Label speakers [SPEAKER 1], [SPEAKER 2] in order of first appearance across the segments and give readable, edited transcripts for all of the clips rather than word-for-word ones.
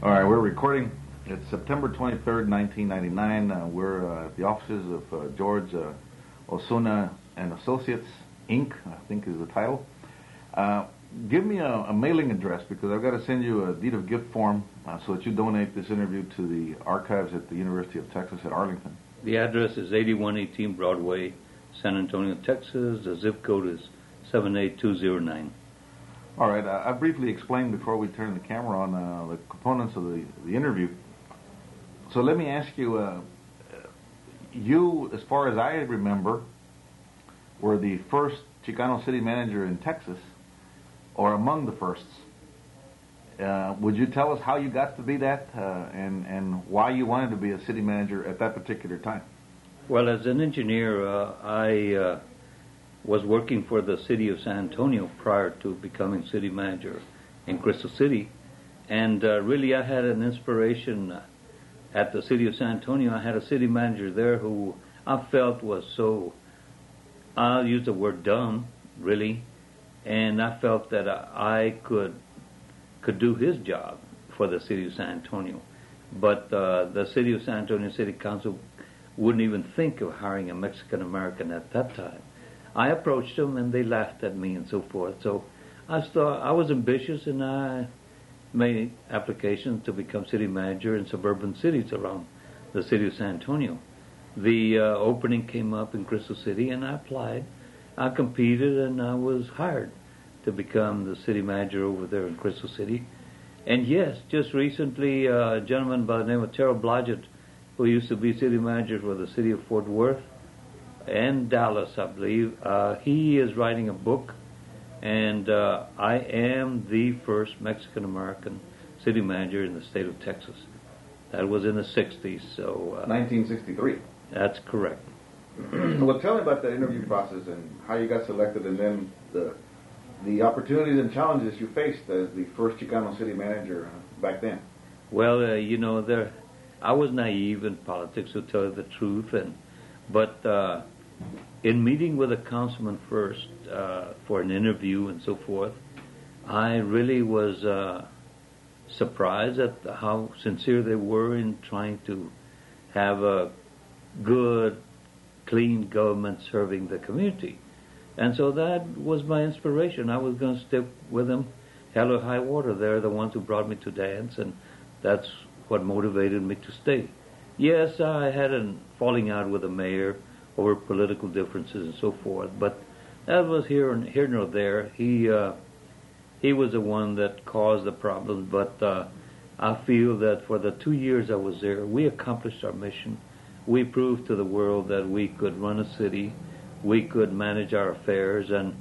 [SPEAKER 1] All right, we're recording. It's September 23rd, 1999. We're at the offices of George Osuna and Associates, Inc., I think is the title. Give me a mailing address because I've got to send you a deed of gift form so that you donate this interview to the archives at the University of Texas at Arlington.
[SPEAKER 2] The address is 8118 Broadway, San Antonio, Texas. The zip code is 78209.
[SPEAKER 1] All right, I briefly explained before we turn the camera on the components of the interview. So let me ask you, you, as far as I remember, were the first Chicano city manager in Texas, or among the firsts. Would you tell us how you got to be that and why you wanted to be a city manager at that particular time?
[SPEAKER 2] Well, as an engineer, I was working for the city of San Antonio prior to becoming city manager in Crystal City. And really I had an inspiration at the city of San Antonio. I had a city manager there who I felt was so, I'll use the word dumb, really, and I felt that I could do his job for the city of San Antonio. But the city of San Antonio City Council wouldn't even think of hiring a Mexican American at that time. I approached them and they laughed at me and so forth. So I thought I was ambitious and I made applications to become city manager in suburban cities around the city of San Antonio. The opening came up in Crystal City and I applied. I competed and I was hired to become the city manager over there in Crystal City. And yes, just recently a gentleman by the name of Terrell Blodgett, who used to be city manager for the city of Fort Worth and Dallas, I believe, he is writing a book, and I am the first Mexican-American city manager in the state of Texas. That was in the 60s, so...
[SPEAKER 1] 1963.
[SPEAKER 2] That's correct.
[SPEAKER 1] Well, tell me about that interview process and how you got selected, and then the opportunities and challenges you faced as the first Chicano city manager back then.
[SPEAKER 2] Well, I was naive in politics, to tell you the truth, but in meeting with a councilman first for an interview and so forth, I really was surprised at how sincere they were in trying to have a good, clean government serving the community. And so that was my inspiration. I was going to stick with them, hell or high water. They're the ones who brought me to dance, and that's what motivated me to stay. Yes, I had a falling out with the mayor over political differences and so forth, but that was here nor there. He was the one that caused the problems, but I feel that for the 2 years I was there, we accomplished our mission. We proved to the world that we could run a city, we could manage our affairs, and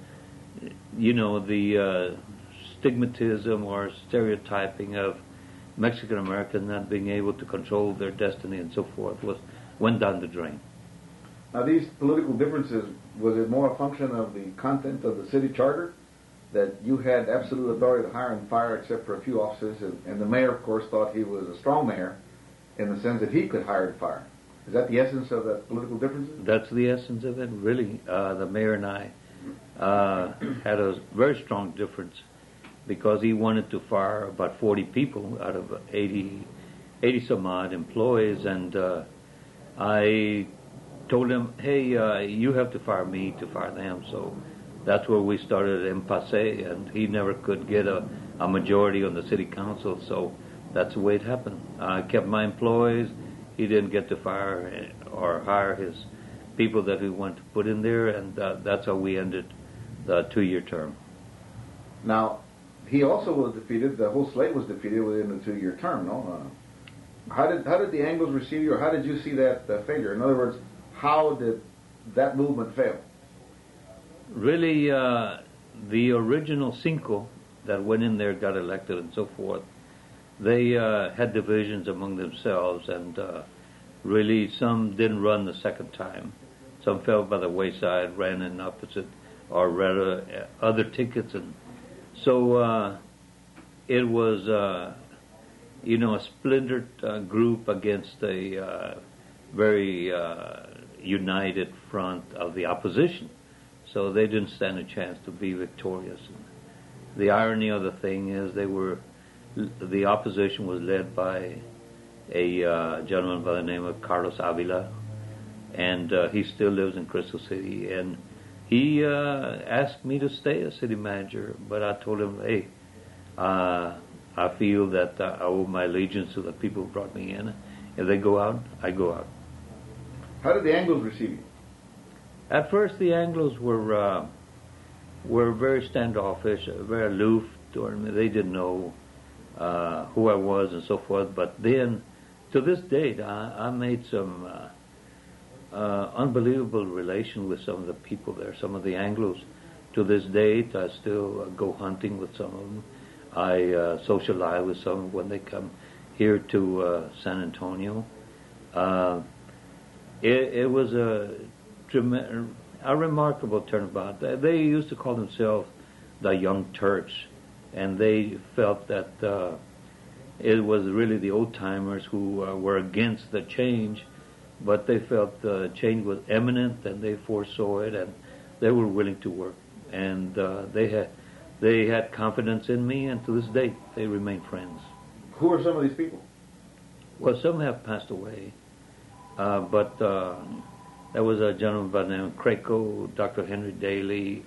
[SPEAKER 2] the stigmatism or stereotyping of Mexican Americans not being able to control their destiny and so forth went down the drain.
[SPEAKER 1] Now, these political differences, was it more a function of the content of the city charter, that you had absolute authority to hire and fire except for a few officers, and the mayor, of course, thought he was a strong mayor in the sense that he could hire and fire? Is that the essence of that political differences?
[SPEAKER 2] That's the essence of it, really. The mayor and I had a very strong difference because he wanted to fire about 40 people out of 80 some odd employees, and I told him, hey, you have to fire me to fire them. So that's where we started impasse, and he never could get a majority on the city council, so that's the way it happened. I kept my employees. He didn't get to fire or hire his people that we wanted to put in there, and that's how we ended the 2-year term.
[SPEAKER 1] Now, he also was defeated, the whole slate was defeated within the 2-year term, no? How did the Anglos receive you, or how did you see that failure? In other words, how did that movement fail?
[SPEAKER 2] Really, the original Cinco that went in there, got elected and so forth, they had divisions among themselves, and really some didn't run the second time. Some fell by the wayside, ran in opposite, or rather other tickets, and so it was a splintered group against a very united front of the opposition. So they didn't stand a chance to be victorious. And the irony of the thing is they were the opposition was led by a gentleman by the name of Carlos Avila, and he still lives in Crystal City. And he asked me to stay as city manager, but I told him, hey, I feel that I owe my allegiance to the people who brought me in. If they go out, I go out.
[SPEAKER 1] How did the Anglos receive you?
[SPEAKER 2] At first, the Anglos were very standoffish, very aloof toward me. They didn't know who I was and so forth. But then, to this date, I made some unbelievable relation with some of the people there, some of the Anglos. To this date, I still go hunting with some of them. I socialize with some when they come here to San Antonio. It was a remarkable turnabout. They used to call themselves the Young Turks, and they felt that it was really the old-timers who were against the change, but they felt the change was imminent, and they foresaw it, and they were willing to work. And they had confidence in me, and to this day, they remain friends.
[SPEAKER 1] Who are some of these people?
[SPEAKER 2] Well, some have passed away, but there was a gentleman by the name of Craco, Dr. Henry Daly.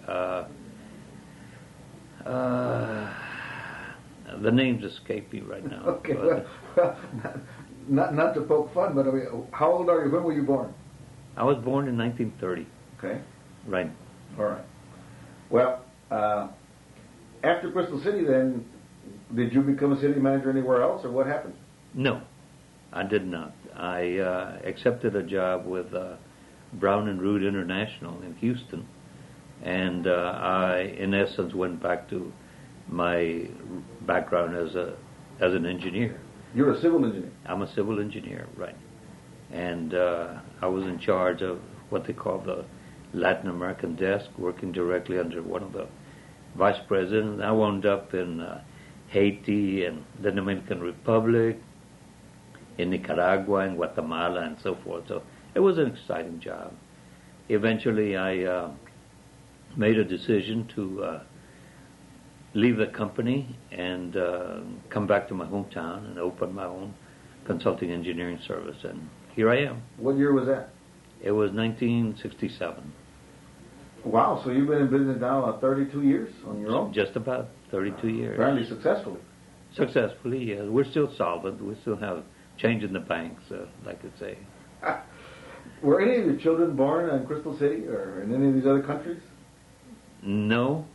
[SPEAKER 2] The names escape me right now.
[SPEAKER 1] Okay, well, not to poke fun, but I mean, how old are you? When were you born?
[SPEAKER 2] I was born in 1930.
[SPEAKER 1] Okay.
[SPEAKER 2] Right.
[SPEAKER 1] All right. Well, after Crystal City, then, did you become a city manager anywhere else, or what happened?
[SPEAKER 2] No, I did not. I accepted a job with Brown and Root International in Houston, and I, in essence, went back to my background as an engineer.
[SPEAKER 1] You're a civil engineer?
[SPEAKER 2] I'm a civil engineer, right. And I was in charge of what they call the Latin American desk, working directly under one of the vice presidents. I wound up in Haiti and the Dominican Republic, in Nicaragua and Guatemala and so forth. So it was an exciting job. Eventually I made a decision to leave the company and come back to my hometown and open my own consulting engineering service. And here I am.
[SPEAKER 1] What year was that?
[SPEAKER 2] It was 1967.
[SPEAKER 1] Wow, so you've been in business now 32 years on your own?
[SPEAKER 2] Just about 32 years.
[SPEAKER 1] Apparently successfully.
[SPEAKER 2] Successfully, yes. We're still solvent. We still have change in the banks, like I say.
[SPEAKER 1] Were any of your children born in Crystal City or in any of these other countries?
[SPEAKER 2] No.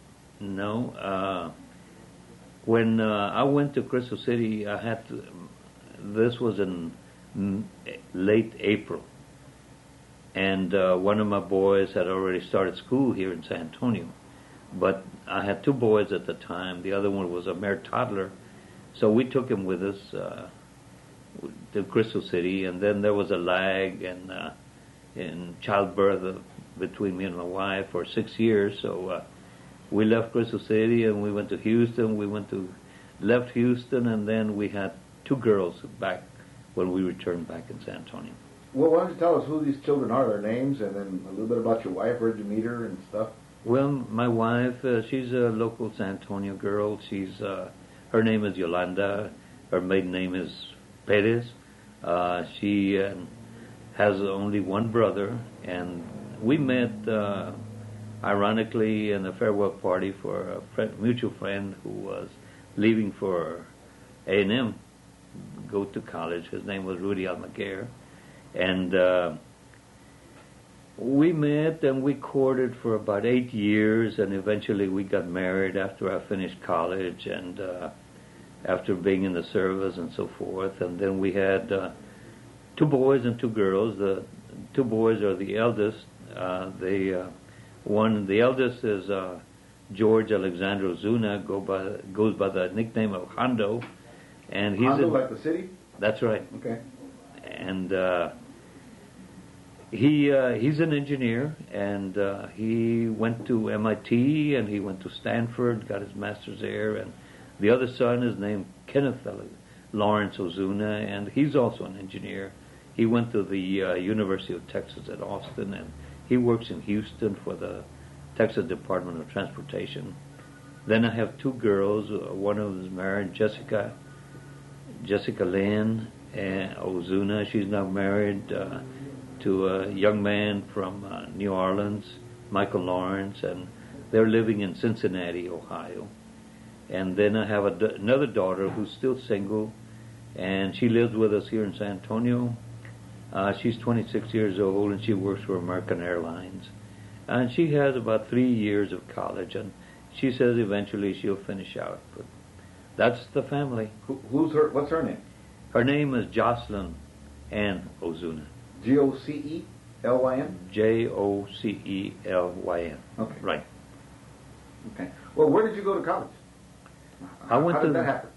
[SPEAKER 2] When I went to Crystal City, this was in late April. And one of my boys had already started school here in San Antonio. But I had two boys at the time. The other one was a mere toddler. So we took him with us to Crystal City. And then there was a lag in childbirth between me and my wife for 6 years. So we left Crystal City and we went to Houston. Left Houston, and then we had two girls back when we returned back in San Antonio.
[SPEAKER 1] Well, why don't you tell us who these children are, their names, and then a little bit about your wife, where'd you meet her and stuff?
[SPEAKER 2] Well, my wife, she's a local San Antonio girl. Her name is Yolanda. Her maiden name is Perez. She has only one brother, and we met, ironically, in a farewell party for a mutual friend who was leaving for A&M, go to college. His name was Rudy Almaguer. And we met and we courted for about 8 years, and eventually we got married after I finished college and after being in the service and so forth. And then we had two boys and two girls. The two boys are the eldest. The eldest is George Alexander Ozuna, goes by the nickname of Hondo. And he's
[SPEAKER 1] Hondo, like the city?
[SPEAKER 2] That's right.
[SPEAKER 1] Okay.
[SPEAKER 2] And he's an engineer, and he went to MIT and he went to Stanford, got his master's there. And the other son is named Kenneth Lawrence Ozuna, and he's also an engineer. He went to the University of Texas at Austin, and he works in Houston for the Texas Department of Transportation. Then I have two girls. One of them is married, Jessica Lynn and Ozuna. She's now married to a young man from New Orleans, Michael Lawrence, and they're living in Cincinnati, Ohio. And then I have another daughter who's still single, and she lives with us here in San Antonio. She's 26 years old, and she works for American Airlines. And she has about 3 years of college, and she says eventually she'll finish out. But that's the family.
[SPEAKER 1] Who's her? What's her name?
[SPEAKER 2] Her name is Jocelyn Ann Ozuna.
[SPEAKER 1] Jocelyn?
[SPEAKER 2] Jocelyn.
[SPEAKER 1] Okay.
[SPEAKER 2] Right.
[SPEAKER 1] Okay. Well, where did you go to college? How did that happen?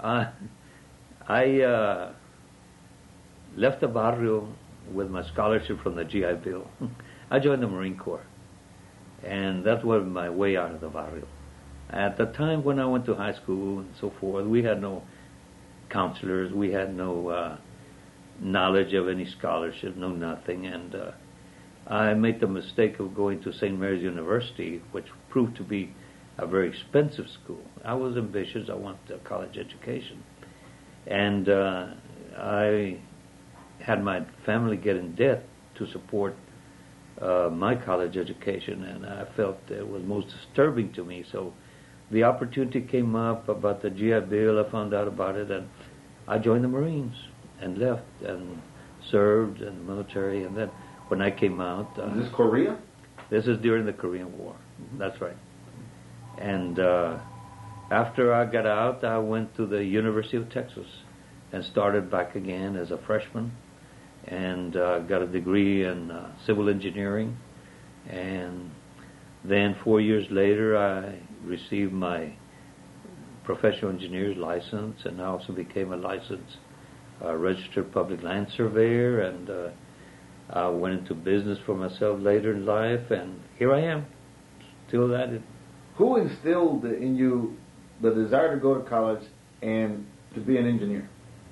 [SPEAKER 2] I left the barrio with my scholarship from the GI Bill. I joined the Marine Corps, and that was my way out of the barrio. At the time when I went to high school and so forth, we had no counselors, we had no knowledge of any scholarship, no nothing, and I made the mistake of going to St. Mary's University, which proved to be a very expensive school. I was ambitious, I wanted a college education, and I had my family get in debt to support my college education, and I felt it was most disturbing to me. So the opportunity came up about the GI Bill. I found out about it, and I joined the Marines and left and served in the military. And then when I came out,
[SPEAKER 1] is this Korea?
[SPEAKER 2] This is during the Korean War. Mm-hmm. That's right. And after I got out, I went to the University of Texas and started back again as a freshman, and got a degree in civil engineering. And then 4 years later, I received my professional engineer's license, and I also became a licensed registered public land surveyor, and I went into business for myself later in life, and here I am, still at it.
[SPEAKER 1] Who instilled in you the desire to go to college and to be an engineer?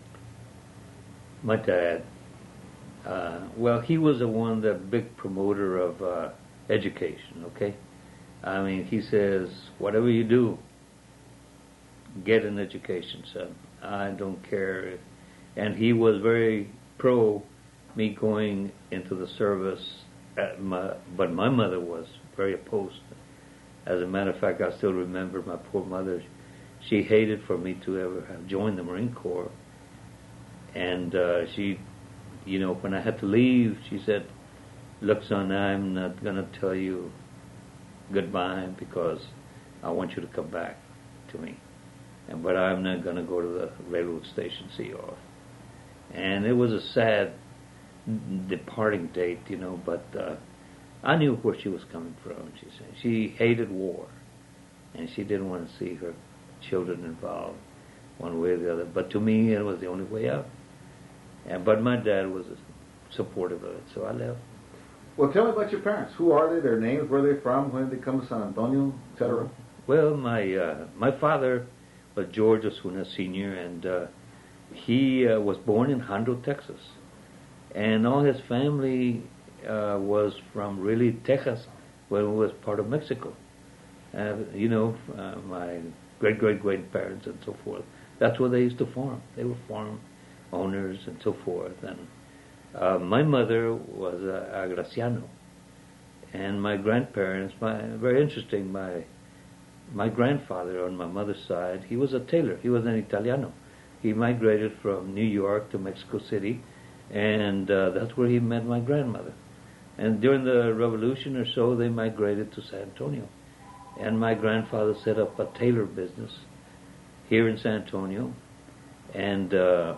[SPEAKER 2] My dad. Well, he was the one, the big promoter of education, okay? I mean, he says, whatever you do, get an education, son. I don't care. And he was very pro me going into the service, but my mother was very opposed. As a matter of fact, I still remember my poor mother. She hated for me to ever have joined the Marine Corps. And she, you know, when I had to leave, she said, look, son, I'm not going to tell you goodbye because I want you to come back to me. But I'm not going to go to the railroad station, see you off. And it was a sad departing date, you know, but I knew where she was coming from. She said she hated war, and she didn't want to see her children involved one way or the other. But to me, it was the only way out. But my dad was supportive of it, so I left.
[SPEAKER 1] Well, tell me about your parents. Who are they? Their names? Where are they from? When did they come to San Antonio, etc.?
[SPEAKER 2] Well, my father was George Osuna Sr., and he was born in Hondo, Texas. And all his family was from really Texas, where it was part of Mexico. You know, my great-great-grandparents and so forth. That's where they used to farm. They were farm owners and so forth. And my mother was a Graciano. And my grandparents, very interesting, my grandfather on my mother's side, he was a tailor. He was an Italiano. He migrated from New York to Mexico City, and that's where he met my grandmother. And during the Revolution or so, they migrated to San Antonio. And my grandfather set up a tailor business here in San Antonio. And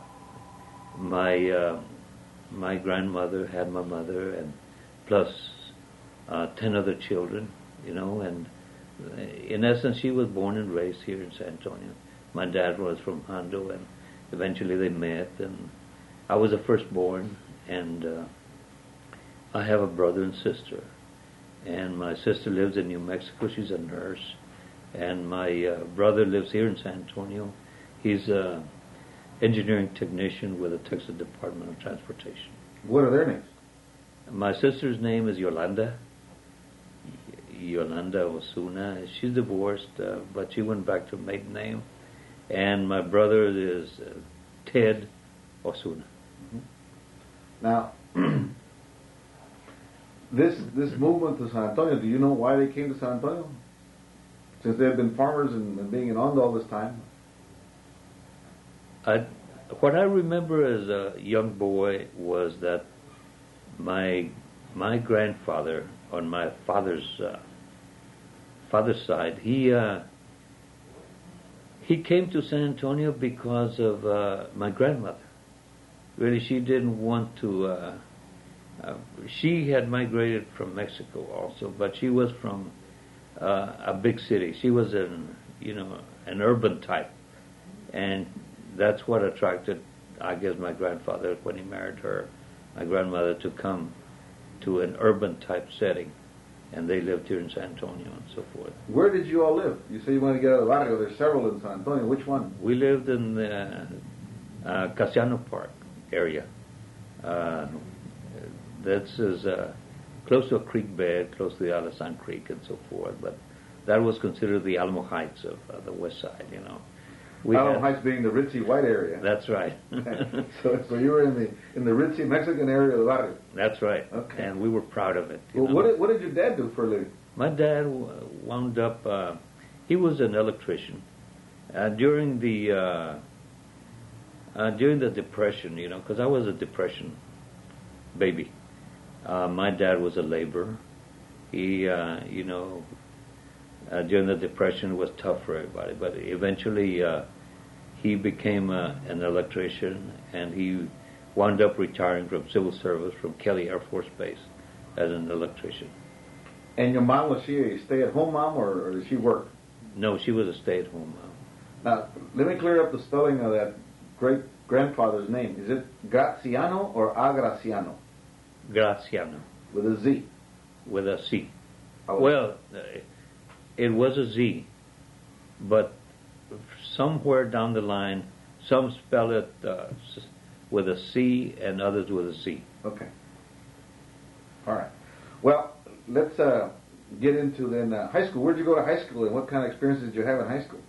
[SPEAKER 2] my grandmother had my mother, and plus 10 other children, you know, and in essence, she was born and raised here in San Antonio. My dad was from Hondo, and eventually they met, and I was the firstborn, and I have a brother and sister. And my sister lives in New Mexico. She's a nurse. And my brother lives here in San Antonio. He's an engineering technician with the Texas Department of Transportation.
[SPEAKER 1] What are their names?
[SPEAKER 2] My sister's name is Yolanda. Yolanda Osuna. She's divorced, but she went back to maiden name. And my brother is Ted Osuna.
[SPEAKER 3] Now, this movement to San Antonio, do you know why they came to San Antonio? Since they've been farmers and being in Hondo all this time.
[SPEAKER 2] What I remember as a young boy was that my grandfather, on my father's side, he came to San Antonio because of my grandmother. Really, she didn't want to. She had migrated from Mexico also, but she was from a big city. She was an urban type, and that's what attracted, I guess, my grandfather when he married her, my grandmother, to come to an urban type setting, and they lived here in San Antonio and so forth.
[SPEAKER 3] Where did you all live? You say you want to get out of the barrio. There's several in San Antonio. Which one?
[SPEAKER 2] We lived in the Casiano Park area. This is close to a creek bed, close to the Alasan Creek and so forth, but that was considered the Alamo Heights of the west side,
[SPEAKER 3] Alamo Heights being the ritzy white area.
[SPEAKER 2] That's right.
[SPEAKER 3] So you were in the ritzy Mexican area of the barrio.
[SPEAKER 2] That's right.
[SPEAKER 3] Okay.
[SPEAKER 2] And we were proud of it.
[SPEAKER 3] Well, what did your dad do for a living?
[SPEAKER 2] My dad wound up. He was an electrician during the Depression. Because I was a Depression baby. My dad was a laborer. He, during the Depression, it was tough for everybody. But eventually, he became an electrician, and he wound up retiring from civil service from Kelly Air Force Base as an electrician.
[SPEAKER 3] And your mom, was she a stay-at-home mom, or did she work?
[SPEAKER 2] No, she was a stay-at-home mom.
[SPEAKER 3] Now, let me clear up the spelling of that great-grandfather's name. Is it Graziano or Agraciano?
[SPEAKER 2] Graziano.
[SPEAKER 3] With a Z?
[SPEAKER 2] With a C.
[SPEAKER 3] Oh.
[SPEAKER 2] Well, it was a Z, but somewhere down the line, some spell it with a C and others with a C.
[SPEAKER 3] Okay. All right. Well, let's get into then high school. Where did you go to high school, and what kind of experiences did you have in high school?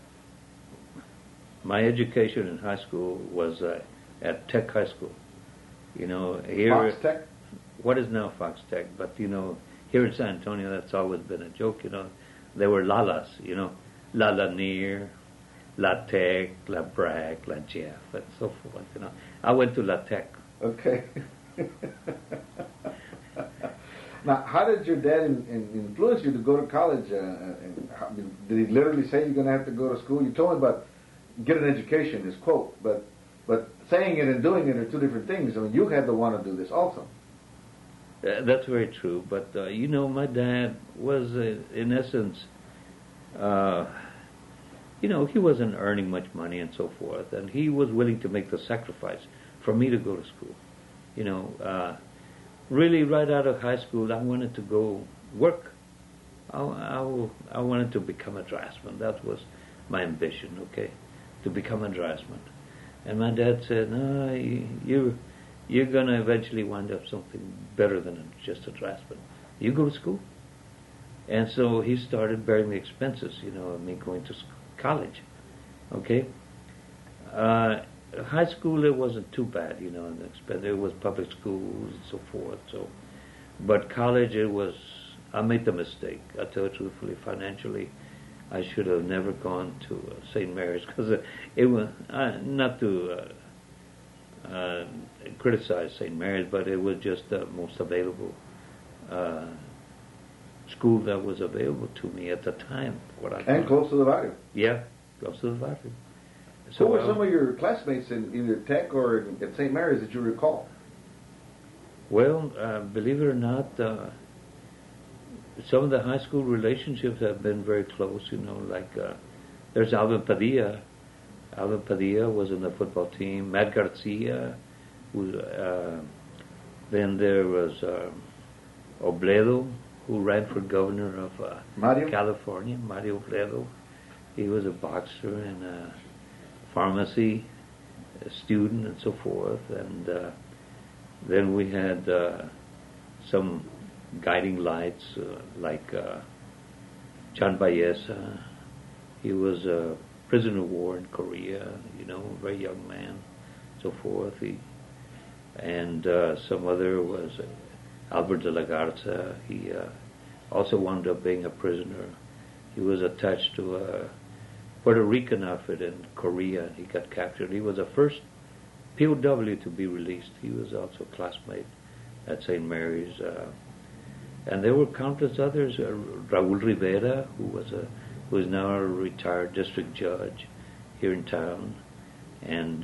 [SPEAKER 2] My education in high school was at Tech High School. Here
[SPEAKER 3] Fox Tech?
[SPEAKER 2] What is now Fox Tech, but here in San Antonio, that's always been a joke. There were Lalas. La Lanier, La Tech, La Bragg, La Jeff, and so forth. I went to La Tech.
[SPEAKER 3] Okay. Now, how did your dad influence you to go to college? Did he literally say you're going to have to go to school? You told me about get an education, his quote, but saying it and doing it are two different things. I mean, you had to want to do this also.
[SPEAKER 2] That's very true, but my dad was, in essence, he wasn't earning much money and so forth, and he was willing to make the sacrifice for me to go to school. Really, right out of high school, I wanted to go work. I wanted to become a draftsman. That was my ambition, to become a draftsman. And my dad said, no, you're going to eventually wind up something better than just a draftsman. You go to school. And so he started bearing the expenses, of me going to college. High school, it wasn't too bad, it was public schools and so forth. But college, I made the mistake. I tell you truthfully, financially, I should have never gone to St. Mary's, because it was, not to criticize St. Mary's, but it was just the most available school that was available to me at the time.
[SPEAKER 3] And close to the barrio.
[SPEAKER 2] Yeah, close to the barrio.
[SPEAKER 3] So who were some of your classmates in either Tech or at St. Mary's that you recall?
[SPEAKER 2] Well, believe it or not, some of the high school relationships have been very close, like there's Alvin Padilla. Alvin Padilla was in the football team. Matt Garcia. Then there was Obledo, who ran for governor of California, Mario Obledo. He was a boxer and a pharmacy student and so forth. And then we had some guiding lights, like John Bayesa. He was a prisoner of war in Korea, a very young man, so forth. And some other was Albert de la Garza. He also wound up being a prisoner. He was attached to a Puerto Rican outfit in Korea. He got captured. He was the first POW to be released. He was also a classmate at St. Mary's. And there were countless others. Raul Rivera, who is now a retired district judge here in town. And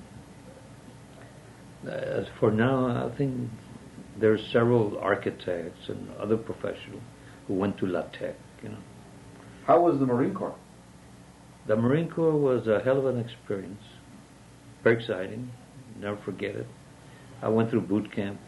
[SPEAKER 2] as for now, I think there's several architects and other professionals who went to La Tech.
[SPEAKER 3] How was the Marine Corps?
[SPEAKER 2] The Marine Corps was a hell of an experience. Very exciting. Never forget it. I went through boot camp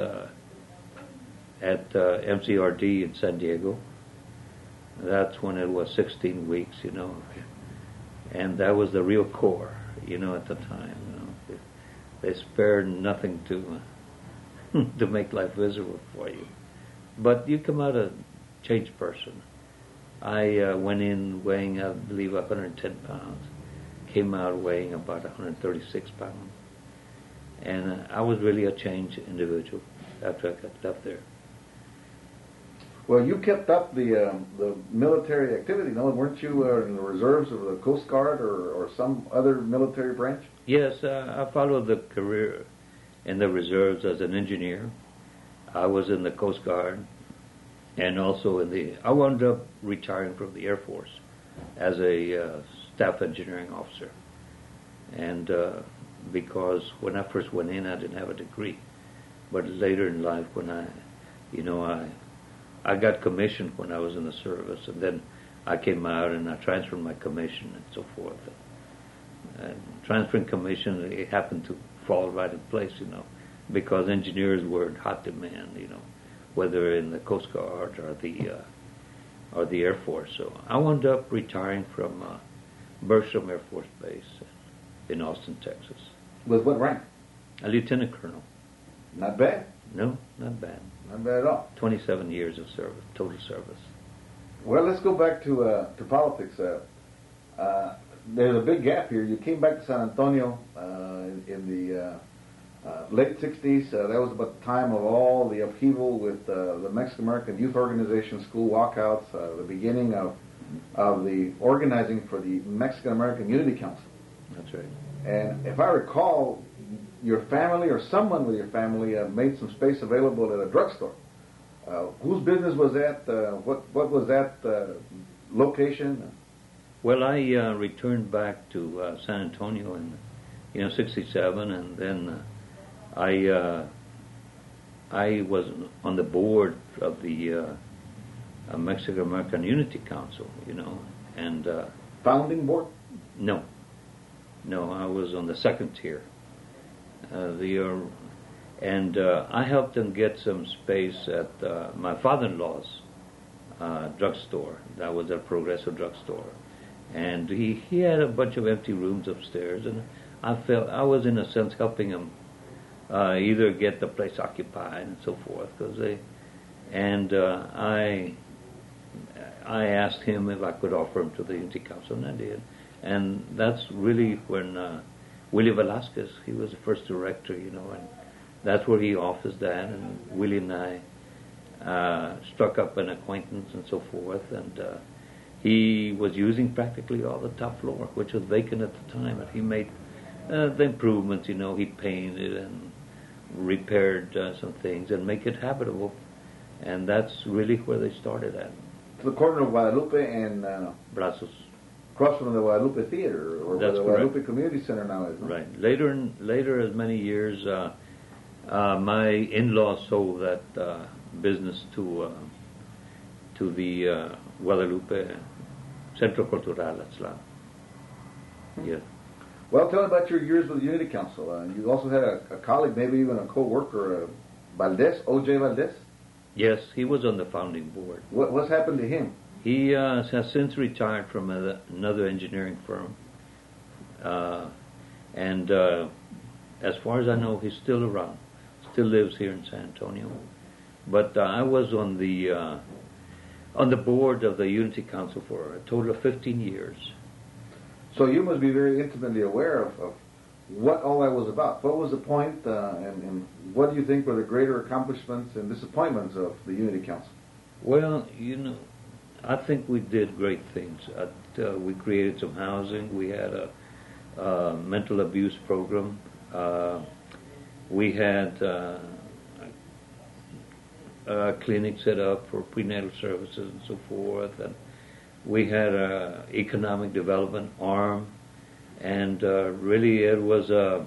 [SPEAKER 2] at MCRD in San Diego. That's when it was 16 weeks, and that was the real Corps, at the time. They spared nothing to to make life miserable for you. But you come out a changed person. I went in weighing, I believe, 110 pounds. Came out weighing about 136 pounds. And I was really a changed individual after I got left there.
[SPEAKER 3] Well, you kept up the military activity, no? Weren't you in the reserves of the Coast Guard or some other military branch?
[SPEAKER 2] Yes, I followed the career in the reserves as an engineer. I was in the Coast Guard, and also I wound up retiring from the Air Force as a staff engineering officer. And because when I first went in, I didn't have a degree. But later in life, when I got commissioned when I was in the service, and then I came out and I transferred my commission and so forth. And transferring commission, it happened to fall right in place, because engineers were in hot demand, whether in the Coast Guard or the Air Force. So I wound up retiring from Bergstrom Air Force Base in Austin, Texas.
[SPEAKER 3] With what rank?
[SPEAKER 2] A lieutenant colonel.
[SPEAKER 3] Not bad.
[SPEAKER 2] No, not bad.
[SPEAKER 3] Not bad at all.
[SPEAKER 2] 27 years of service, total service.
[SPEAKER 3] Well, let's go back to politics. There's a big gap here. You came back to San Antonio in the late 60s. That was about the time of all the upheaval with the Mexican-American Youth Organization school walkouts, the beginning of the organizing for the Mexican-American Unity Council.
[SPEAKER 2] That's right.
[SPEAKER 3] And if I recall, your family or someone with your family made some space available at a drugstore. Whose business was that? What was that location?
[SPEAKER 2] Well, I returned back to San Antonio in '67, and then I was on the board of the Mexican American Unity Council, and
[SPEAKER 3] Founding board?
[SPEAKER 2] No, I was on the second tier. I helped them get some space at my father-in-law's drugstore. That was a Progreso drugstore. And he had a bunch of empty rooms upstairs, and I felt I was, in a sense, helping him either get the place occupied and so forth. I asked him if I could offer him to the Unity Council, and I did. And that's really when Willie Velasquez, he was the first director, and that's where he officed that, and Willie and I struck up an acquaintance and so forth, and he was using practically all the top floor, which was vacant at the time, and he made the improvements, he painted and repaired some things and make it habitable, and that's really where they started at.
[SPEAKER 3] To the corner of Guadalupe and
[SPEAKER 2] Brazos.
[SPEAKER 3] Across from the Guadalupe Theater, or where
[SPEAKER 2] That's
[SPEAKER 3] the
[SPEAKER 2] correct.
[SPEAKER 3] Guadalupe Community Center now is. No?
[SPEAKER 2] Right. Later, as many years, my in-laws sold that business to the Guadalupe Centro Cultural Atzlan. Yeah.
[SPEAKER 3] Well, tell me about your years with the Unity Council. You also had a colleague, maybe even a co-worker, Valdez, O.J. Valdez?
[SPEAKER 2] Yes, he was on the founding board.
[SPEAKER 3] What's happened to him?
[SPEAKER 2] He has since retired from another engineering firm. And as far as I know, he's still around. Still lives here in San Antonio. But I was on the board of the Unity Council for a total of 15 years.
[SPEAKER 3] So you must be very intimately aware of what all that was about. What was the point, and what do you think were the greater accomplishments and disappointments of the Unity Council?
[SPEAKER 2] Well, I think we did great things. We created some housing. We had a mental abuse program. We had a clinic set up for prenatal services and so forth. And we had an economic development arm. And really, it was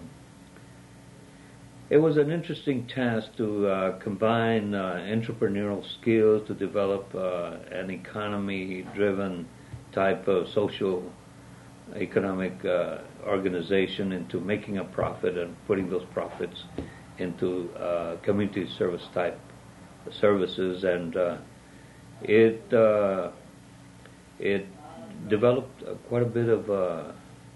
[SPEAKER 2] an interesting task to combine entrepreneurial skills to develop an economy-driven type of social economic organization into making a profit and putting those profits into community service type services, and it developed quite a bit of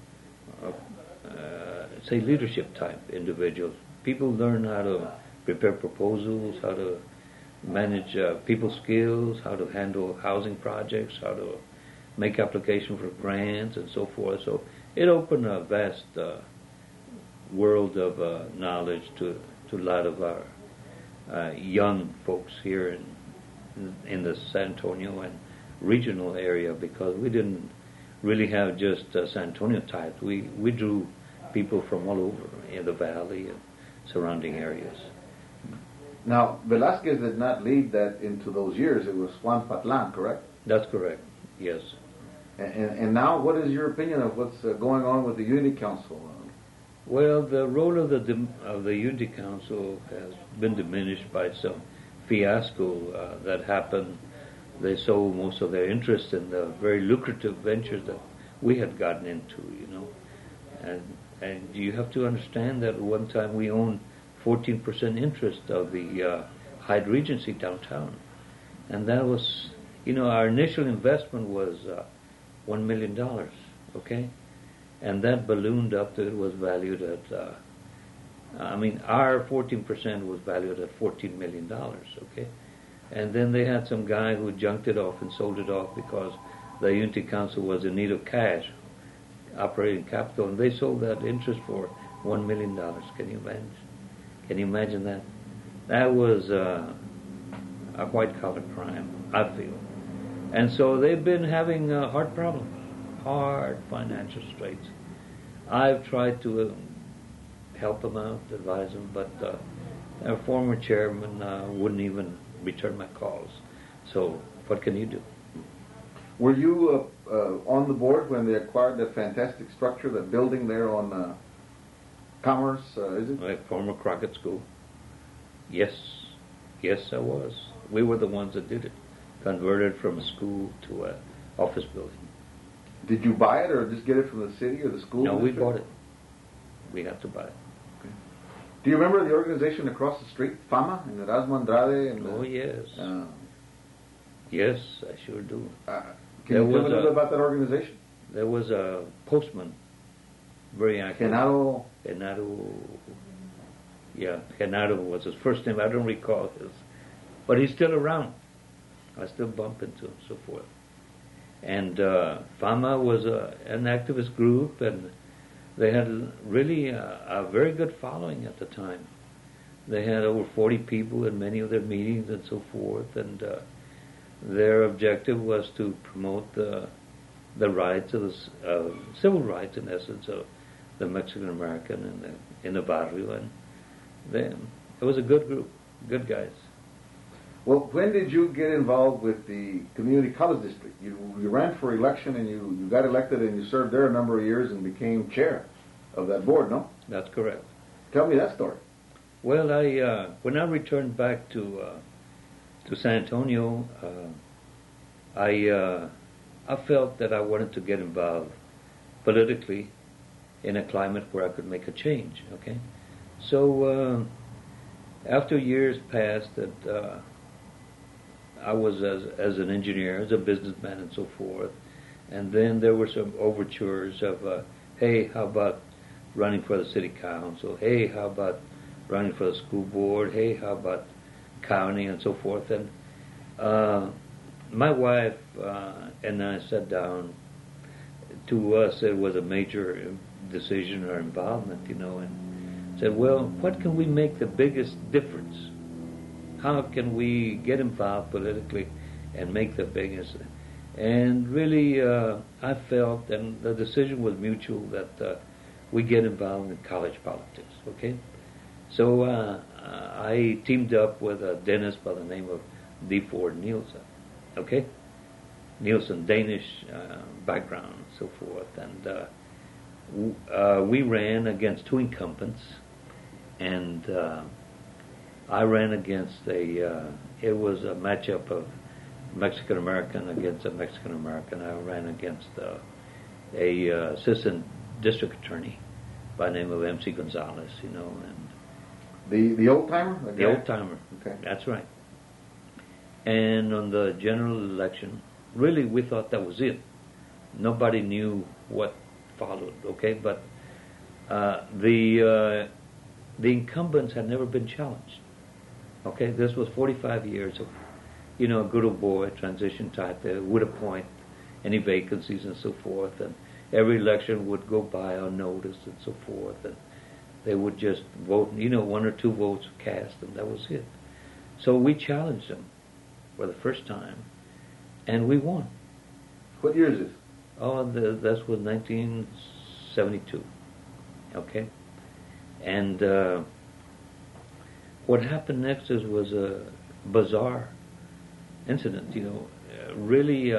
[SPEAKER 2] say leadership type individuals. People learn how to prepare proposals, how to manage people skills, how to handle housing projects, how to make application for grants and so forth. So it opened a vast world of knowledge to a lot of our young folks here in the San Antonio and regional area, because we didn't really have just San Antonio types. We drew people from all over in the valley and surrounding areas.
[SPEAKER 3] Now, Velasquez did not lead that into those years. It was Juan Patlan, correct?
[SPEAKER 2] That's correct, yes.
[SPEAKER 3] And now, what is your opinion of what's going on with the Unity Council?
[SPEAKER 2] Well, the role of the Unity Council has been diminished by some fiasco that happened. They sold most of their interest in the very lucrative ventures that we had gotten into, And you have to understand that one time we owned 14% interest of the Hyde Regency downtown. And that was, our initial investment was $1 million, okay? And that ballooned up to it was valued at, our 14% was valued at $14 million, okay? And then they had some guy who junked it off and sold it off because the Unity Council was in need of cash, operating capital, and they sold that interest for $1 million. Can you imagine? Can you imagine that? That was a white-collar crime, I feel. And so they've been having hard problems, hard financial straits. I've tried to help them out, advise them, but our former chairman wouldn't even return my calls. So what can you do?
[SPEAKER 3] Were you on the board when they acquired that fantastic structure, that building there on Commerce, is it?
[SPEAKER 2] Like former Crockett School. Yes, I was. We were the ones that did it. Converted from a school to an office building.
[SPEAKER 3] Did you buy it or just get it from the city or the school?
[SPEAKER 2] No, we bought it. We had to buy it.
[SPEAKER 3] Okay. Do you remember the organization across the street, FAMA, and Erasmo Andrade? And
[SPEAKER 2] oh, yes. Yes, I sure do.
[SPEAKER 3] Can you tell me a little bit about that organization?
[SPEAKER 2] There was a postman, very active.
[SPEAKER 3] Genaro.
[SPEAKER 2] Yeah, Genaro was his first name. I don't recall his. But he's still around. I still bump into him, so forth. And FAMA was an activist group, and they had really a very good following at the time. They had over 40 people in many of their meetings and so forth, and their objective was to promote the rights of the civil rights, in essence, of the Mexican American in the barrio, and it was a good group, good guys.
[SPEAKER 3] Well, when did you get involved with the community college district? You ran for election and you got elected and you served there a number of years and became chair of that board, no?
[SPEAKER 2] That's correct.
[SPEAKER 3] Tell me that story.
[SPEAKER 2] Well, when I returned back to San Antonio, I felt that I wanted to get involved politically in a climate where I could make a change. Okay, so after years passed that I was as an engineer, as a businessman, and so forth, and then there were some overtures of, hey, how about running for the city council? Hey, how about running for the school board? Hey, how about county and so forth. And my wife and I sat down. To us, it was a major decision or involvement, and said, well, what can we make the biggest difference? How can we get involved politically and make the biggest? And really, I felt, and the decision was mutual, that we get involved in college politics, okay? So I teamed up with a dentist by the name of D. Ford Nielsen, okay? Nielsen, Danish background and so forth. And we ran against two incumbents, and I ran against it was a matchup of Mexican-American against a Mexican-American. I ran against a assistant district attorney by the name of M.C. Gonzalez, and
[SPEAKER 3] the old-timer?
[SPEAKER 2] the old-timer.
[SPEAKER 3] Okay.
[SPEAKER 2] That's right. And on the general election, really, we thought that was it. Nobody knew what followed, okay? But the incumbents had never been challenged, okay? This was 45 years of, a good old boy transition type. They would appoint any vacancies and so forth, and every election would go by unnoticed and so forth, and they would just vote, one or two votes cast, and that was it. So we challenged them for the first time, and we won.
[SPEAKER 3] What year is this?
[SPEAKER 2] Oh, that was 1972. Okay? And what happened next was a bizarre incident. Really,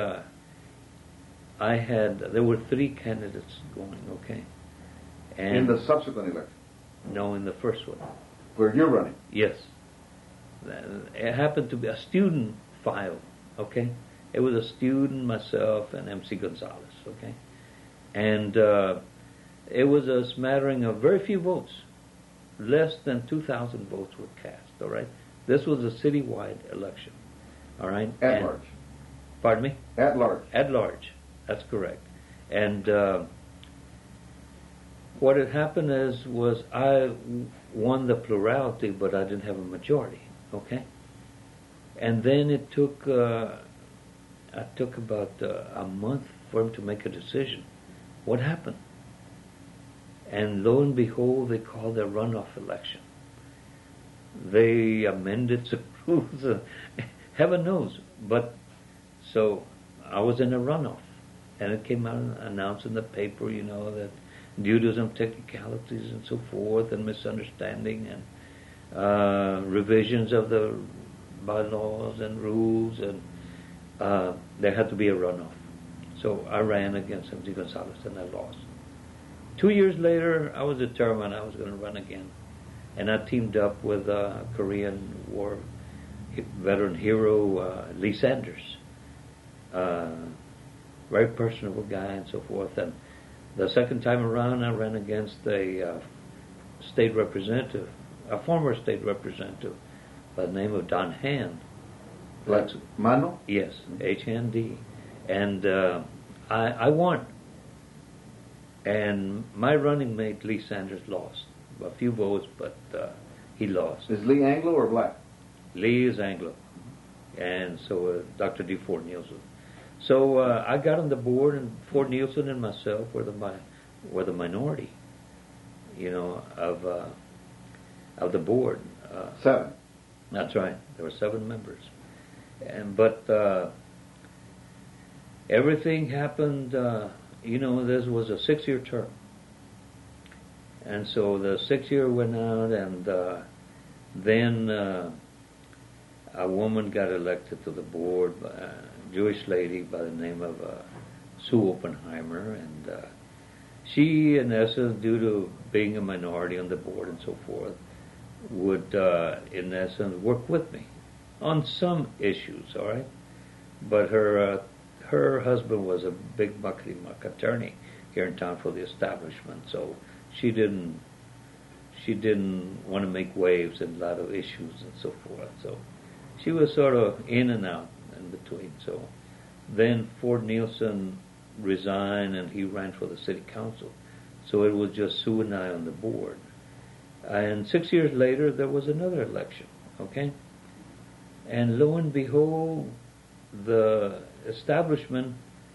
[SPEAKER 2] there were three candidates going, okay? And
[SPEAKER 3] in the subsequent election?
[SPEAKER 2] No, in the first one.
[SPEAKER 3] Where you're running?
[SPEAKER 2] Yes. It happened to be a student file, okay? It was a student, myself, and M.C. Gonzalez, okay? And it was a smattering of very few votes. Less than 2,000 votes were cast, all right? This was a citywide election, all right?
[SPEAKER 3] At large.
[SPEAKER 2] Pardon me?
[SPEAKER 3] At large.
[SPEAKER 2] At large, that's correct. And what had happened was I won the plurality, but I didn't have a majority, okay? And then it took about a month for him to make a decision. What happened? And lo and behold, they called a runoff election. They amended some rules, heaven knows. But so I was in a runoff, and it came out announced in the paper, that due to some technicalities and so forth, and misunderstanding and revisions of the bylaws and rules, and there had to be a runoff. So I ran against M.C. Gonzalez, and I lost. 2 years later, I was determined I was going to run again. And I teamed up with a Korean War veteran hero, Lee Sanders. Very personable guy and so forth. And the second time around, I ran against a state representative, a former state representative by the name of Don Hand.
[SPEAKER 3] Like Mano?
[SPEAKER 2] Yes, H-N-D. And I won. And my running mate, Lee Sanders, lost. A few votes, but he lost.
[SPEAKER 3] Is Lee Anglo or black?
[SPEAKER 2] Lee is Anglo. And so Dr. D. Ford Nielsen. So I got on the board, and Ford Nielsen and myself were the minority, of the board.
[SPEAKER 3] 7.
[SPEAKER 2] That's right. There were 7 members. But everything happened, this was a 6-year term. And so the 6th year went out, and then a woman got elected to the board, a Jewish lady by the name of Sue Oppenheimer, and she, in essence, due to being a minority on the board and so forth, would, in essence, work with me on some issues, all right? But her husband was a big muckety-muck attorney here in town for the establishment, so she didn't want to make waves in a lot of issues and so forth. So she was sort of in and out in between. So then Ford Nielsen resigned, and he ran for the city council. So it was just Sue and I on the board. And 6 years later, there was another election, okay? And lo and behold, the establishment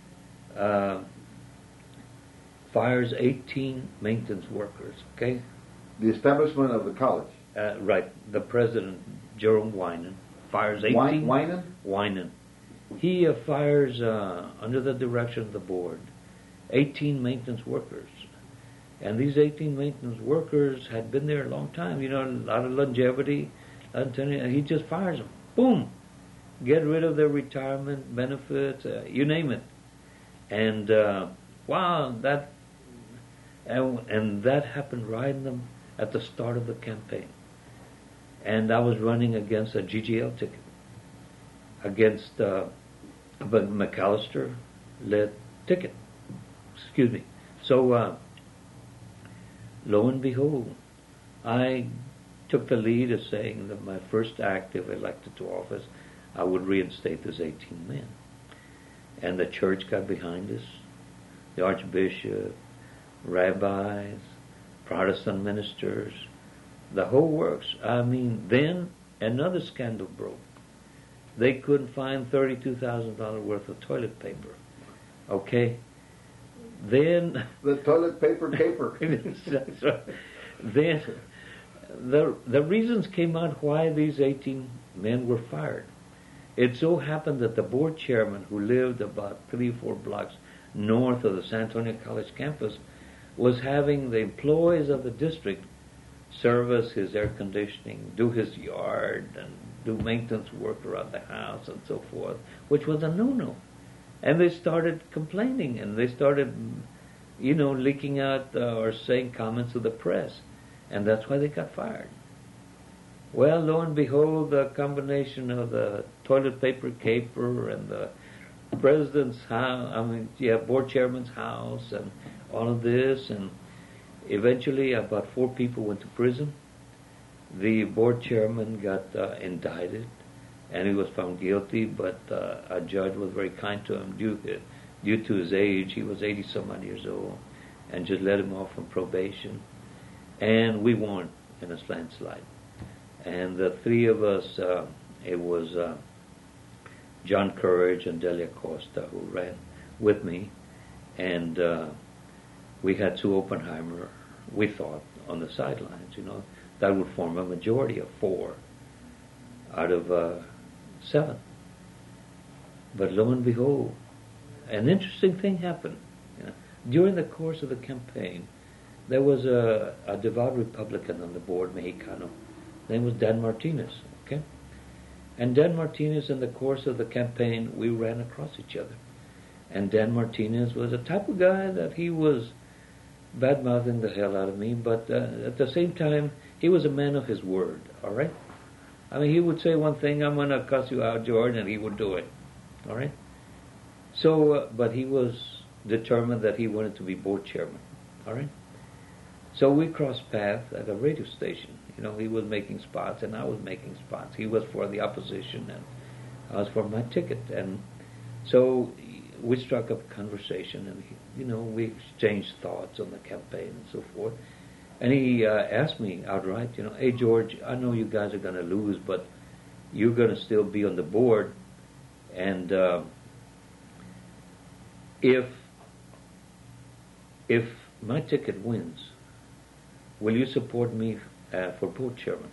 [SPEAKER 2] fires 18 maintenance workers, okay?
[SPEAKER 3] The establishment of the college.
[SPEAKER 2] Right. The president, Jerome Winan, fires 18...
[SPEAKER 3] Winan?
[SPEAKER 2] Winan. He fires, under the direction of the board, 18 maintenance workers. And these 18 maintenance workers had been there a long time, a lot of longevity. And he just fires them. Boom! Get rid of their retirement benefits, you name it. And, wow, that happened right at the start of the campaign. And I was running against a GGL ticket, against a McAllister-led ticket. Excuse me. So, lo and behold, I took the lead of saying that my first act, if elected to office, I would reinstate those 18 men. And the church got behind us, the archbishop, rabbis, Protestant ministers, the whole works. I mean, then another scandal broke. They couldn't find $32,000 worth of toilet paper. Okay? Then...
[SPEAKER 3] The toilet paper caper.
[SPEAKER 2] That's right. Then the reasons came out why these 18 men were fired. It so happened that the board chairman, who lived about 3 or 4 blocks north of the San Antonio College campus, was having the employees of the district service his air conditioning, do his yard, and do maintenance work around the house and so forth, which was a no-no. And they started complaining, and they started, leaking out or saying comments to the press. And that's why they got fired. Well, lo and behold, the combination of the toilet paper caper and the president's house, board chairman's house and all of this, and eventually about 4 people went to prison. The board chairman got indicted, and he was found guilty, but a judge was very kind to him due to his age. He was 80-some-odd years old, and just let him off from probation. And we won in a landslide. And the 3 of us, it was John Courage and Delia Costa who ran with me, and we had Sue Oppenheimer, we thought, on the sidelines, that would form a majority of 4 out of 7. But lo and behold, an interesting thing happened. During the course of the campaign, there was a devout Republican on the board, Mexicano. His name was Dan Martinez, okay? And Dan Martinez, in the course of the campaign, we ran across each other. And Dan Martinez was the type of guy that he was bad-mouthing the hell out of me, but at the same time, he was a man of his word, all right? I mean, he would say one thing, I'm going to cuss you out, George, and he would do it, all right? So, but he was determined that he wanted to be board chairman, all right? So we crossed paths at a radio station. He was making spots and I was making spots. He was for the opposition and I was for my ticket. And so we struck up a conversation and, we exchanged thoughts on the campaign and so forth. And he asked me outright, hey, George, I know you guys are going to lose, but you're going to still be on the board. And if my ticket wins, will you support me for board chairman?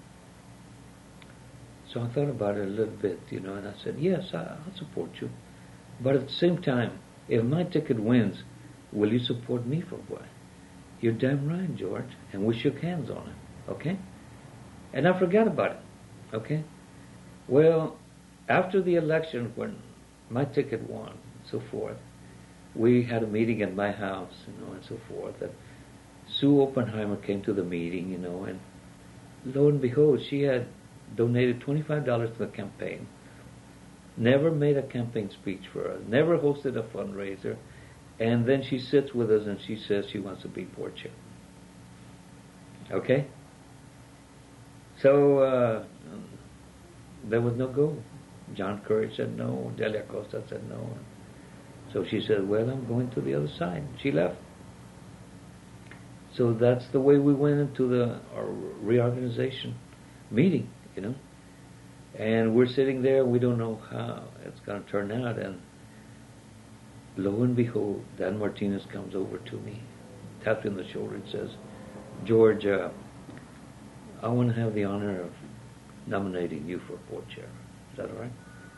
[SPEAKER 2] So I thought about it a little bit, and I said, yes, I'll support you. But at the same time, if my ticket wins, will you support me for what? You're damn right, George. And we shook hands on it, okay? And I forgot about it, okay? Well, after the election, when my ticket won, and so forth, we had a meeting at my house, and so forth, and Sue Oppenheimer came to the meeting, and lo and behold, she had donated $25 to the campaign, never made a campaign speech for us, never hosted a fundraiser, and then she sits with us and she says she wants to be board chair. Okay? So there was no go. John Courage said no, Delia Costa said no. So she said, well, I'm going to the other side. She left. So that's the way we went into our reorganization meeting, And we're sitting there, we don't know how it's going to turn out, and lo and behold, Dan Martinez comes over to me, taps me on the shoulder and says, George, I want to have the honor of nominating you for board chair. Is that all right?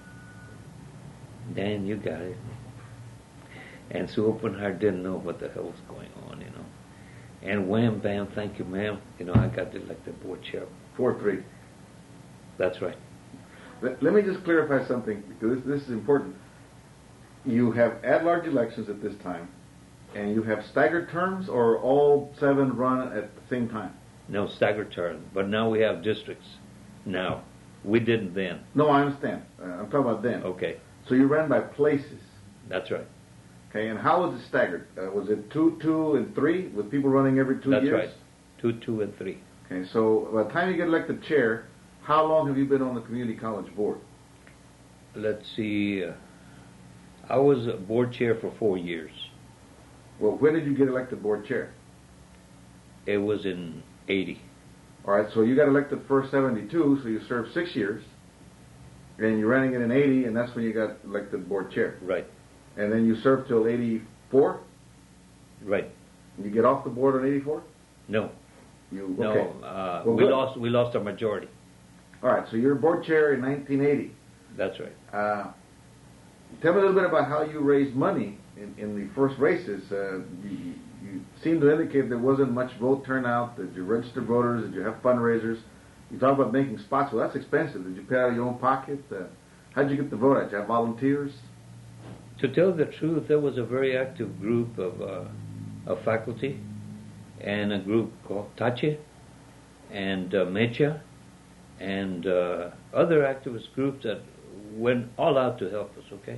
[SPEAKER 2] Dan, you got it. And Sue Oppenheim didn't know what the hell was going on, you know. And wham, bam, thank you, ma'am. You know, I got elected board chair.
[SPEAKER 3] 4-3.
[SPEAKER 2] That's right.
[SPEAKER 3] Let me just clarify something, because this is important. You have at-large elections at this time, and you have staggered terms, or all 7 run at the same time?
[SPEAKER 2] No, staggered term. But now we have districts. Now. We didn't then.
[SPEAKER 3] No, I understand. I'm talking about then.
[SPEAKER 2] Okay.
[SPEAKER 3] So you ran by places.
[SPEAKER 2] That's right.
[SPEAKER 3] Okay, and how was it staggered? Was it 2, 2, and 3, with people running every 2
[SPEAKER 2] That's
[SPEAKER 3] years?
[SPEAKER 2] right. 2, 2, and 3.
[SPEAKER 3] Okay, so by the time you get elected chair, how long have you been on the community college board?
[SPEAKER 2] Let's see. I was board chair for 4 years.
[SPEAKER 3] Well, when did you get elected board chair?
[SPEAKER 2] It was in 80.
[SPEAKER 3] All right, so you got elected first 72, so you served 6 years, and you're running it in 80, and that's when you got elected board chair.
[SPEAKER 2] Right.
[SPEAKER 3] And then you served till 84?
[SPEAKER 2] Right.
[SPEAKER 3] You get off the board on 84?
[SPEAKER 2] No.
[SPEAKER 3] Okay.
[SPEAKER 2] No.
[SPEAKER 3] Well,
[SPEAKER 2] we lost our majority.
[SPEAKER 3] All right, so you're board chair in 1980.
[SPEAKER 2] That's right.
[SPEAKER 3] Tell me a little bit about how you raised money in the first races. You seem to indicate there wasn't much vote turnout. Did you register voters? Did you have fundraisers? You talk about making spots. Well, that's expensive. Did you pay out of your own pocket? How did you get the vote out? Did you have volunteers?
[SPEAKER 2] To tell the truth, there was a very active group of faculty and a group called Tache and Mecha and other activist groups that went all out to help us, okay?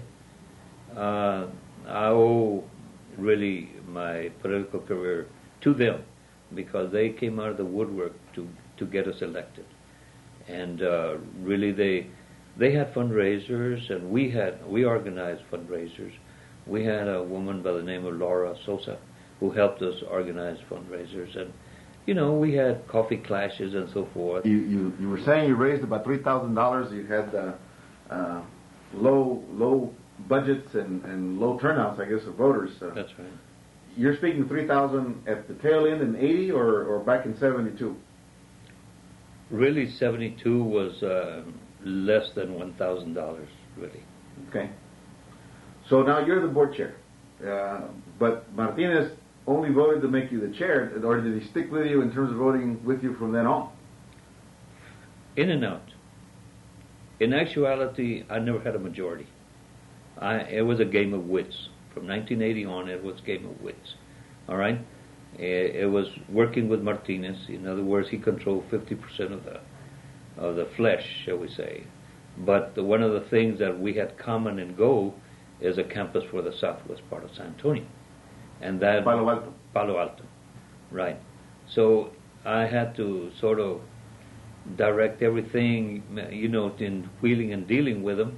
[SPEAKER 2] I owe really my political career to them because they came out of the woodwork to get us elected. And really they had fundraisers, and we organized fundraisers. We had a woman by the name of Laura Sosa who helped us organize fundraisers, and you know, we had coffee clashes and so forth.
[SPEAKER 3] You were saying you raised about $3,000. You had low budgets and low turnouts, I guess, of voters.
[SPEAKER 2] That's right.
[SPEAKER 3] You're speaking 3,000 at the tail end in 80 or back in 72?
[SPEAKER 2] Really, 72 was less than $1,000, really.
[SPEAKER 3] Okay. So now you're the board chair. But Martinez only voted to make you the chair, or did he stick with you in terms of voting with you from then on?
[SPEAKER 2] In and out. In actuality, I never had a majority. It was a game of wits. From 1980 on, it was a game of wits. All right? It was working with Martinez. In other words, he controlled 50% of the flesh, shall we say. But one of the things that we had common in go is a campus for the southwest part of San Antonio. And that
[SPEAKER 3] Palo Alto.
[SPEAKER 2] Palo Alto. Right. So I had to sort of direct everything, you know, in wheeling and dealing with them.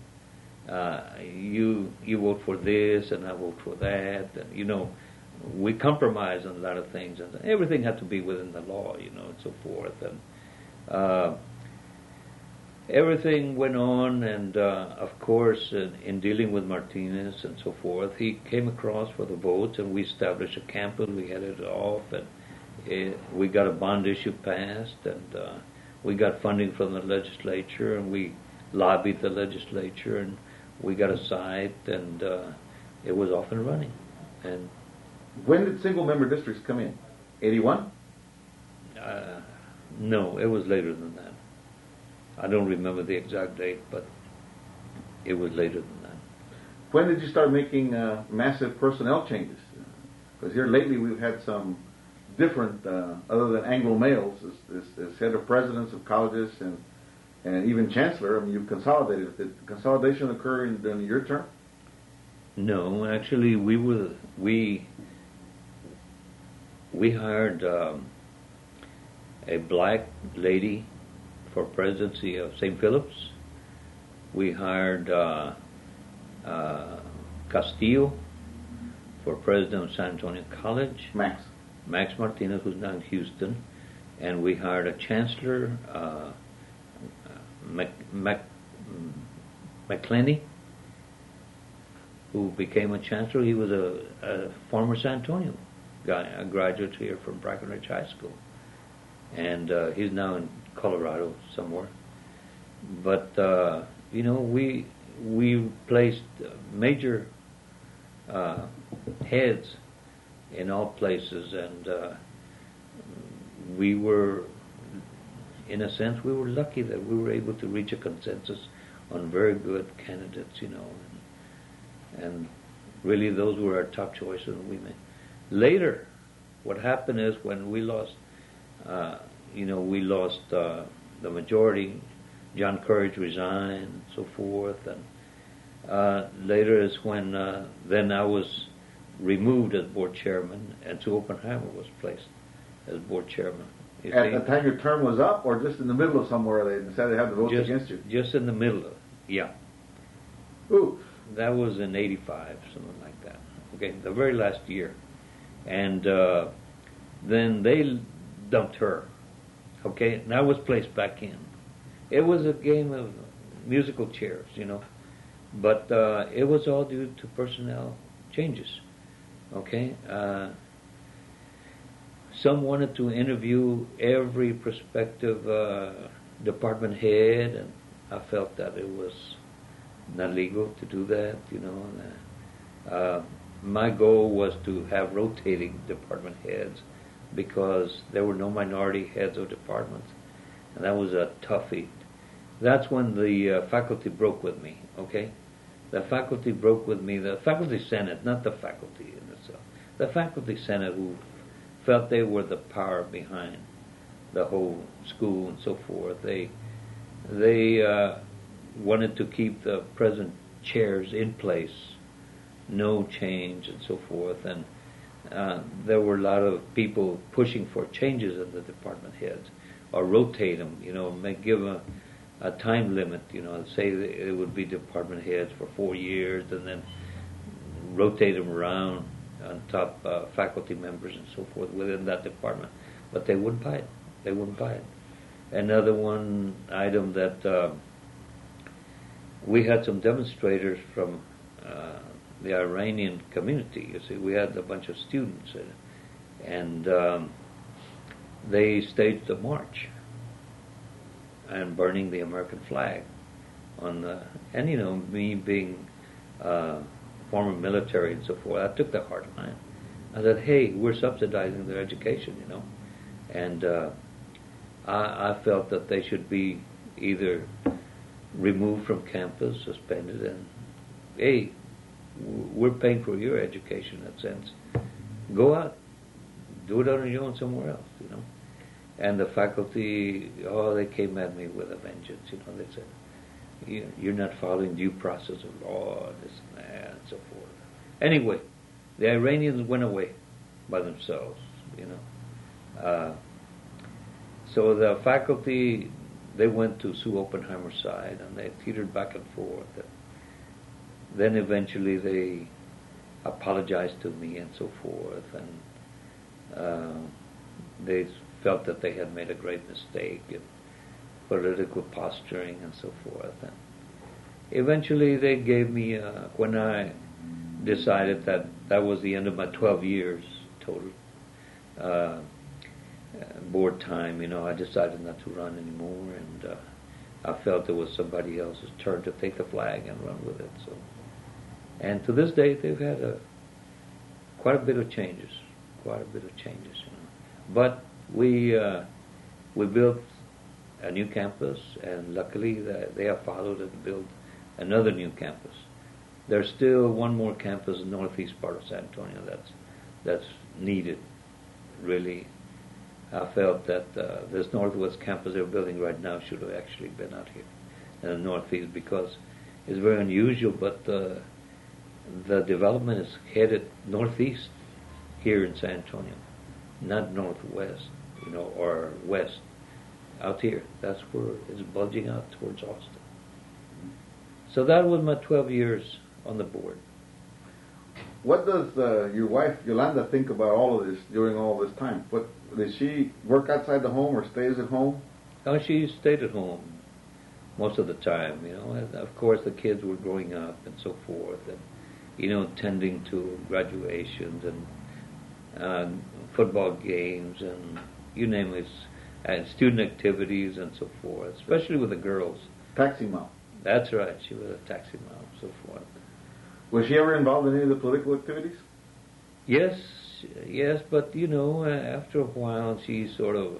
[SPEAKER 2] You vote for this, and I vote for that, and you know, we compromise on a lot of things, and everything had to be within the law, you know, and so forth, and everything went on, and of course, in dealing with Martinez and so forth, he came across for the votes, and we established a campus. We had it off, and we got a bond issue passed, and we got funding from the legislature, and we lobbied the legislature, and we got a site, and it was off and running. And
[SPEAKER 3] when did single-member districts come in? 81?
[SPEAKER 2] No, it was later than that. I don't remember the exact date, but it was later than that.
[SPEAKER 3] When did you start making massive personnel changes? Because here lately we've had some different, other than Anglo males, as head of presidents of colleges and even chancellor. I mean, you've consolidated. Did consolidation occur during your term?
[SPEAKER 2] No, actually, we hired a black lady for presidency of St. Philip's. We hired Castillo for president of San Antonio College. Max Martinez, who's now in Houston. And we hired a chancellor, McClenny, who became a chancellor. He was a former San Antonio guy, a graduate here from Breckenridge High School, and he's now in Colorado somewhere. But we placed major heads in all places, and we were, in a sense, we were lucky that we were able to reach a consensus on very good candidates, and really those were our top choices we made. Later, what happened is when we lost, the majority. John Courage resigned, and so forth, and later is when then I was removed as board chairman, and Sue Oppenheimer was placed as board chairman.
[SPEAKER 3] At the time your term was up, or just in the middle of somewhere they decided to have the votes against you?
[SPEAKER 2] Just in the middle of, yeah.
[SPEAKER 3] Ooh.
[SPEAKER 2] That was in '85, something like that. Okay, the very last year, and then they dumped her. Okay, and I was placed back in. It was a game of musical chairs, but it was all due to personnel changes. Okay, some wanted to interview every prospective department head, and I felt that it was not legal to do that. My goal was to have rotating department heads because there were no minority heads of departments, and that was a toughie. That's when the faculty broke with me, okay? The faculty broke with me, the faculty senate, not the faculty in itself. The faculty senate, who felt they were the power behind the whole school and so forth. They wanted to keep the present chairs in place, no change and so forth. And there were a lot of people pushing for changes in the department heads, or rotate them, give a time limit, say it would be department heads for 4 years, and then rotate them around on top faculty members and so forth within that department. But they wouldn't buy it. They wouldn't buy it. Another one item that we had some demonstrators from the Iranian community. You see, we had a bunch of students, and they staged a march and burning the American flag on the, and me being former military and so forth, I took the hard line. I said, hey, we're subsidizing their education, and I felt that they should be either removed from campus, suspended, and hey, we're paying for your education in that sense. Go out, do it on your own somewhere else, And the faculty, they came at me with a vengeance, They said, you're not following due process of law, this and that, and so forth. Anyway, the Iranians went away by themselves, So the faculty, they went to Sue Oppenheimer's side, and they teetered back and forth. Then eventually they apologized to me and so forth, and they felt that they had made a great mistake in political posturing and so forth. And eventually they gave me, when I decided that that was the end of my 12 years total board time, I decided not to run anymore, and I felt it was somebody else's turn to take the flag and run with it. So, and to this day they've had quite a bit of changes. But we built a new campus, and luckily they have followed and built another new campus. There's still one more campus in the northeast part of San Antonio that's needed, really. I felt that this northwest campus they're building right now should have actually been out here in the northeast, because it's very unusual, but the development is headed northeast here in San Antonio, not northwest, or west. Out here, that's where it's bulging out towards Austin. So that was my 12 years on the board.
[SPEAKER 3] What does your wife Yolanda think about all of this during all this time? Does she work outside the home or stays at home?
[SPEAKER 2] Oh, she stayed at home. most of the time, you know. And of course, the kids were growing up and so forth, and you know, tending to graduations and football games and you name it, and student activities and so forth, especially with the girls.
[SPEAKER 3] Taxi mom.
[SPEAKER 2] That's right. She was a taxi mom, so forth.
[SPEAKER 3] Was she ever involved in any of the political activities?
[SPEAKER 2] Yes, yes, but you know, after a while, she sort of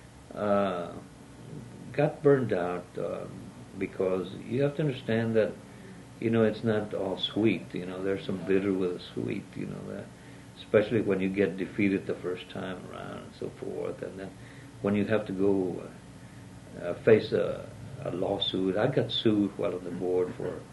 [SPEAKER 2] got burned out because you have to understand that, you know, it's not all sweet. You know, there's some bitter with the sweet. You know that, especially when you get defeated the first time around and so forth, and then when you have to go face a lawsuit. I got sued while on the board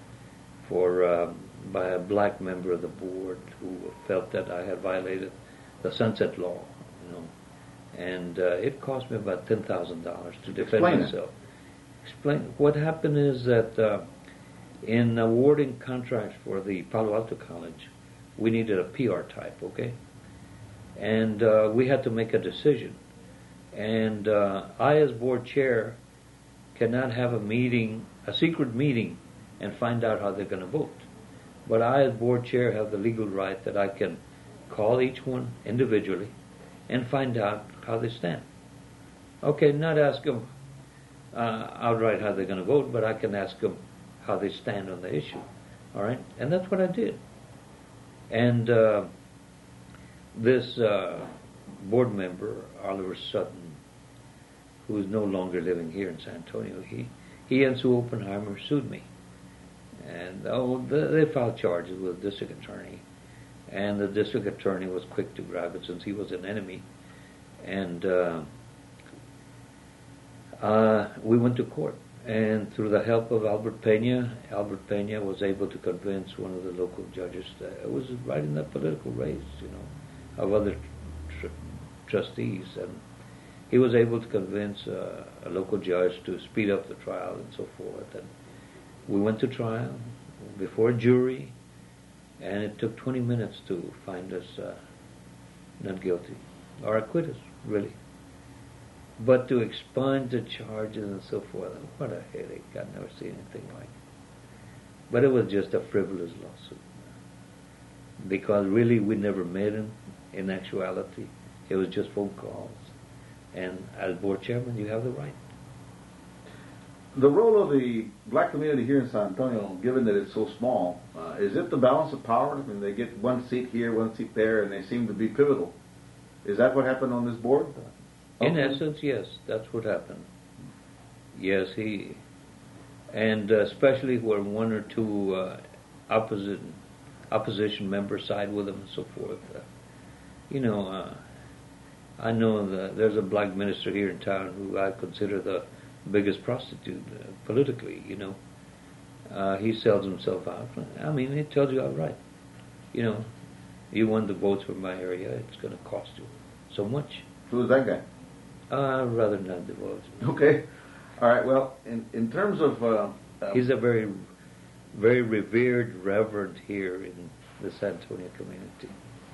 [SPEAKER 2] by a black member of the board who felt that I had violated the Sunset Law, you know, and it cost me about $10,000 to defend myself. Explain. What happened is that in awarding contracts for the Palo Alto College, we needed a PR type, okay, and we had to make a decision, and I, as board chair, cannot have a secret meeting, and find out how they're going to vote. But I, as board chair, have the legal right that I can call each one individually and find out how they stand. Okay, not ask them outright how they're going to vote, but I can ask them how they stand on the issue. All right? And that's what I did. And this board member, Oliver Sutton, who is no longer living here in San Antonio, he and Sue Oppenheimer sued me. And they filed charges with the district attorney. And the district attorney was quick to grab it since he was an enemy. And we went to court. And through the help of Albert Pena was able to convince one of the local judges that it was right in that political race, you know, of other trustees. And he was able to convince a local judge to speed up the trial and so forth. And we went to trial before a jury, and it took 20 minutes to find us not guilty, or acquit us, really. But to expunge the charges and so forth, what a headache. I've never seen anything like it. But it was just a frivolous lawsuit. Because really we never met him in actuality. It was just phone calls. And as board chairman, you have the right.
[SPEAKER 3] The role of the black community here in San Antonio, given that it's so small, is it the balance of power? I mean, they get one seat here, one seat there, and they seem to be pivotal. Is that what happened on this board?
[SPEAKER 2] In essence, yes, that's what happened. Yes, and especially where one or two opposition members side with him and so forth. You know, I know that there's a black minister here in town who I consider the biggest prostitute politically, you know. He sells himself out. I mean, he tells you outright, you know, you want the votes from my area, it's going to cost you so much.
[SPEAKER 3] Who's that guy?
[SPEAKER 2] Rather not divulge.
[SPEAKER 3] Okay. All right. Well, in terms of...
[SPEAKER 2] he's a very, very revered reverend here in the San Antonio community.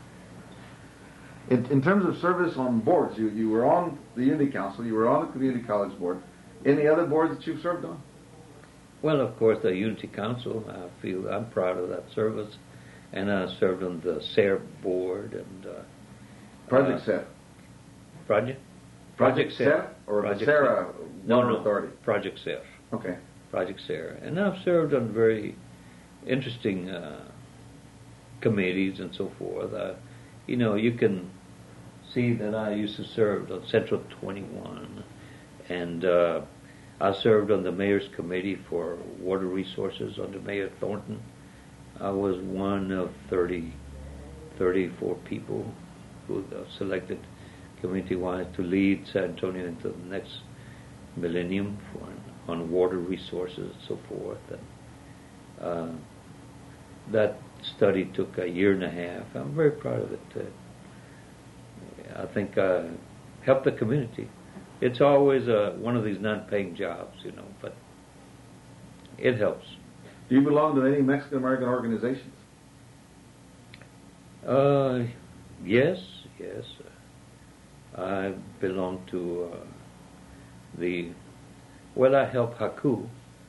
[SPEAKER 3] In terms of service on boards, you were on the Unity Council, you were on the Community College Board. Any other boards that you've served on?
[SPEAKER 2] Well, of course, the Unity Council. I feel I'm proud of that service, and I served on the SARE board and
[SPEAKER 3] Project SARE. Project SARE or Project SARE Water Authority?
[SPEAKER 2] Project SARE.
[SPEAKER 3] Okay.
[SPEAKER 2] Project SARE, and I've served on very interesting committees and so forth. You know, you can see that I used to serve on Central 21. And I served on the Mayor's Committee for Water Resources under Mayor Thornton. I was one of 34 people who selected community-wise to lead San Antonio into the next millennium on water resources and so forth. And, that study took a year and a half. I'm very proud of it. I think I helped the community. It's always one of these non-paying jobs, you know, but it helps.
[SPEAKER 3] Do you belong to any Mexican-American organizations?
[SPEAKER 2] Yes. I belong to I help HACU,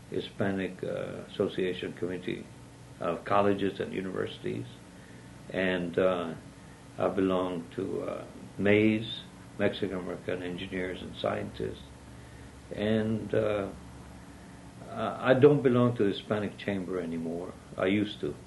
[SPEAKER 2] Hispanic Association Committee of colleges and universities, and I belong to MAIS, Mexican American Engineers and Scientists, and I don't belong to the Hispanic Chamber anymore. I used to.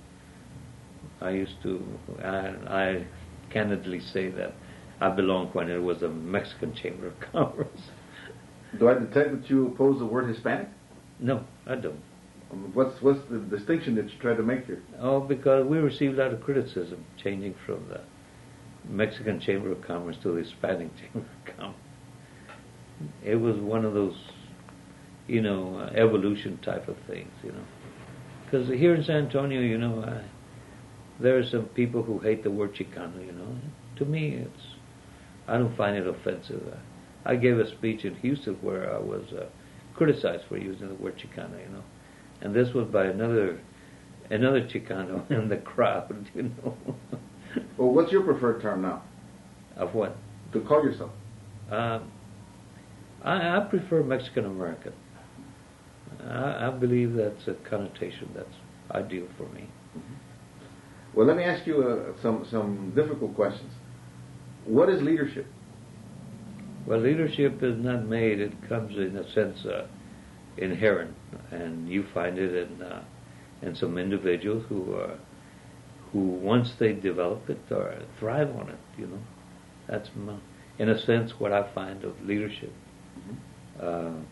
[SPEAKER 2] I candidly say that I belonged when it was the Mexican Chamber of Commerce.
[SPEAKER 3] Do I detect that you oppose the word Hispanic?
[SPEAKER 2] No, I don't.
[SPEAKER 3] What's the distinction that you try to make here?
[SPEAKER 2] Oh, because we received a lot of criticism changing from the Mexican Chamber of Commerce to the Hispanic Chamber of Commerce. It was one of those, evolution type of things, Because here in San Antonio, there are some people who hate the word Chicano, To me, I don't find it offensive. I gave a speech in Houston where I was criticized for using the word Chicano, And this was by another Chicano in the crowd,
[SPEAKER 3] Well, what's your preferred term now?
[SPEAKER 2] Of what?
[SPEAKER 3] To call yourself?
[SPEAKER 2] I prefer Mexican American. I believe that's a connotation that's ideal for me.
[SPEAKER 3] Mm-hmm. Well, let me ask you some difficult questions. What is leadership?
[SPEAKER 2] Well, leadership is not made. It comes, in a sense, inherent, and you find it in some individuals who once they develop it, thrive on it. That's in a sense what I find of leadership. Mm-hmm.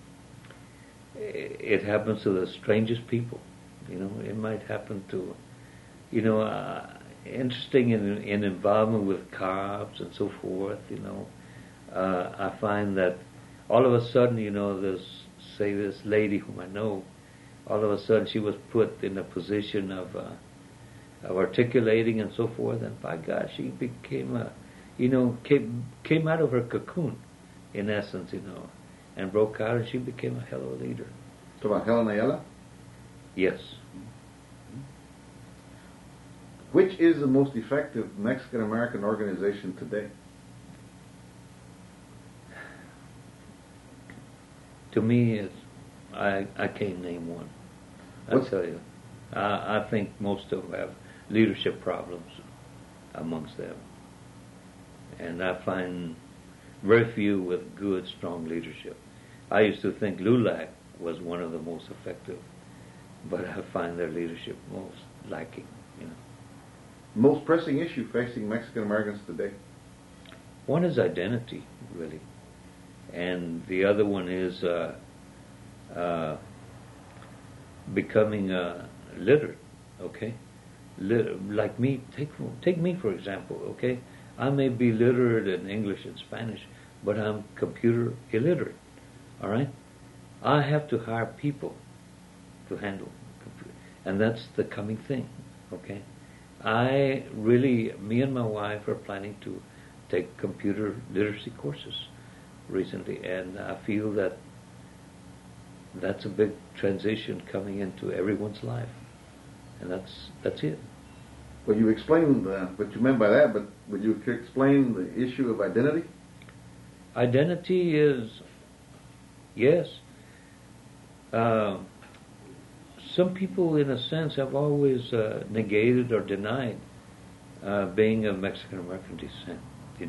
[SPEAKER 2] It happens to the strangest people. It might happen to, interesting in involvement with cops and so forth. I find that all of a sudden, this lady whom I know, all of a sudden she was put in a position of articulating and so forth, and by God, she became came out of her cocoon, in essence, and broke out, and she became a hell of a leader.
[SPEAKER 3] So about Helen Ayala?
[SPEAKER 2] Yes.
[SPEAKER 3] Which is the most effective Mexican American organization today?
[SPEAKER 2] To me, I can't name one. I'll tell you. I think most of them have leadership problems amongst them. And I find very few with good, strong leadership. I used to think LULAC was one of the most effective, but I find their leadership most lacking,
[SPEAKER 3] Most pressing issue facing Mexican Americans today?
[SPEAKER 2] One is identity, really. And the other one is becoming literate, okay? Like me, take me for example, okay? I may be literate in English and Spanish, but I'm computer illiterate, all right? I have to hire people to handle computer, and that's the coming thing, okay? Me and my wife are planning to take computer literacy courses recently, and I feel that that's a big transition coming into everyone's life, and that's it.
[SPEAKER 3] Well, you explained what you meant by that, but would you explain the issue of identity?
[SPEAKER 2] Identity is, yes. Some people, in a sense, have always negated or denied being of Mexican American descent,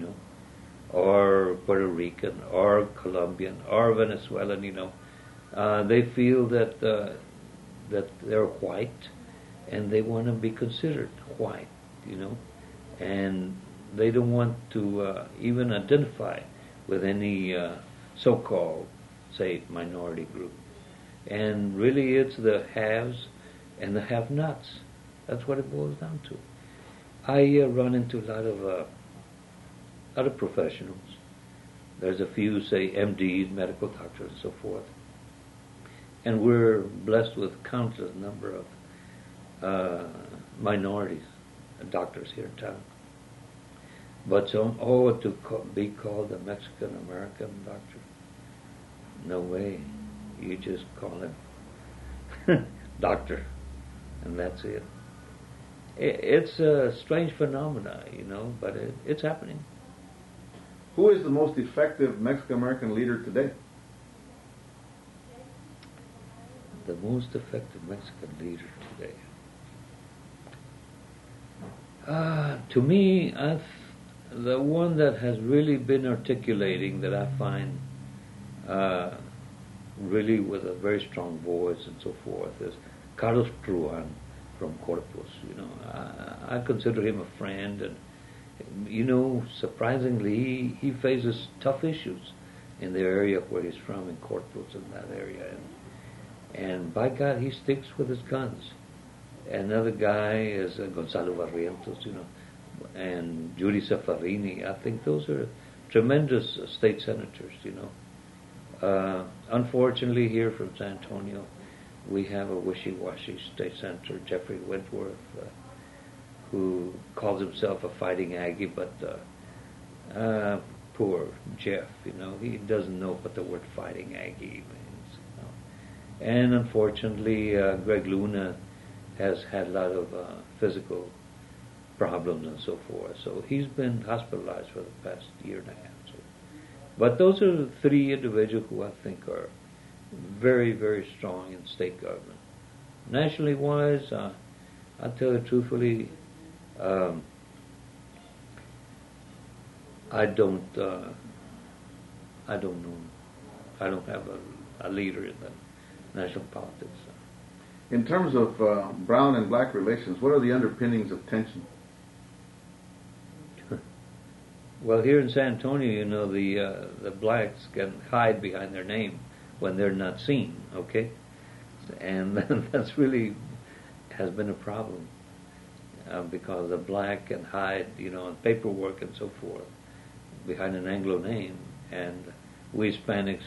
[SPEAKER 2] or Puerto Rican, or Colombian, or Venezuelan. They feel that they're white, and they want to be considered white, and they don't want to even identify with any so-called, say, minority group. And really, it's the haves and the have-nots. That's what it boils down to. I run into a lot of professionals. There's a few, say, MDs, medical doctors, and so forth. And we're blessed with countless number of minorities, doctors here in town. But be called a Mexican American doctor? No way. You just call him doctor, and that's it. It's a strange phenomena, but it's happening.
[SPEAKER 3] Who is the most effective Mexican American leader today?
[SPEAKER 2] The most effective Mexican leader today. To me, the one that has really been articulating that I find really with a very strong voice and so forth is Carlos Truan from Corpus. I consider him a friend, and surprisingly, he faces tough issues in the area where he's from, in Corpus, in that area, and by God, he sticks with his guns. Another guy is Gonzalo Barrientos, and Judy Safarini. I think those are tremendous state senators, Unfortunately, here from San Antonio, we have a wishy-washy state senator, Jeffrey Wentworth, who calls himself a fighting Aggie, but poor Jeff, he doesn't know what the word fighting Aggie means. And unfortunately, Greg Luna has had a lot of physical problems and so forth. So he's been hospitalized for the past year and a half. But those are the three individuals who I think are very, very strong in state government. Nationally wise, I'll tell you truthfully, I don't know. I don't have a leader in the national politics.
[SPEAKER 3] In terms of brown and black relations, what are the underpinnings of tension?
[SPEAKER 2] Well, here in San Antonio, the blacks can hide behind their name when they're not seen, okay? And that's really has been a problem because the black can hide, on paperwork and so forth behind an Anglo name, and we Hispanics,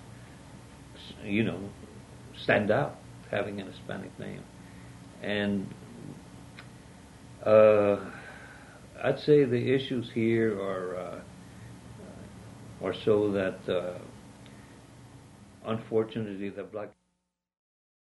[SPEAKER 2] stand out having an Hispanic name. And I'd say the issues here are so that unfortunately the black